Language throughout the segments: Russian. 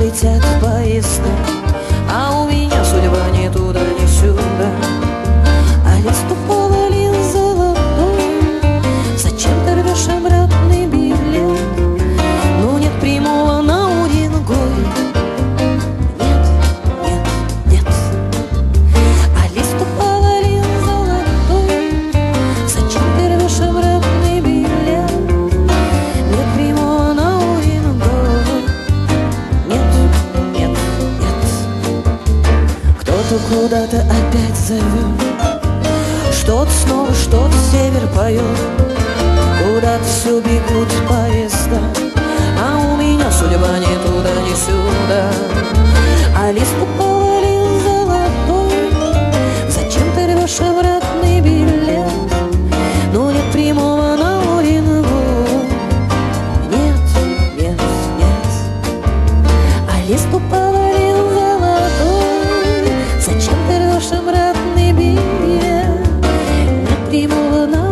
летят поезда, а у меня судьба ни туда, ни сюда. А лист повалил золотой, зачем ты рвешь обратный билет? Ну нет прямого на Уренгой, нет, нет, нет. А лист повалил золотой, зачем ты рвешь обратный билет? Нет прямого на Уренгой, нет, нет, нет. Кто-то куда-то опять зовет, что-то снова, что-то север поет. Куда-то все бегут поезда, а у меня судьба ни туда, ни сюда. А лист повалил золотой, зачем ты рвешь обратный билет? Ну нет прямого на Уренгой, нет, нет, нет. А лист повалил золотой, зачем ты рвешь обратный билет? Нет прямого на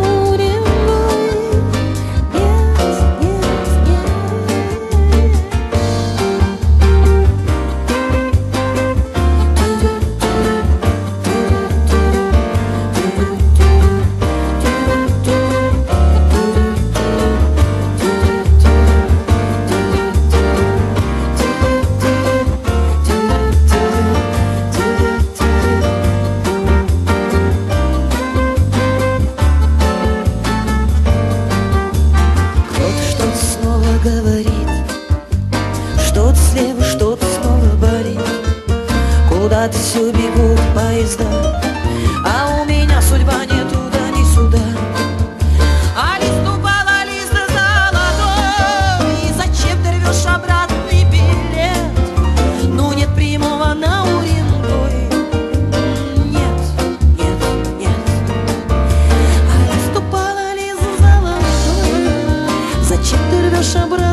говорит, что-то слева, что-то снова болит. Куда-то все бегут поезда, а у меня судьба ни туда, ни сюда. А лист упала, лист золотой, и зачем ты рвешь обратный билет? Ну нет прямого на Уренгой, нет, нет, нет. А лист упала, лист золотой, зачем ты рвешь обратный билет?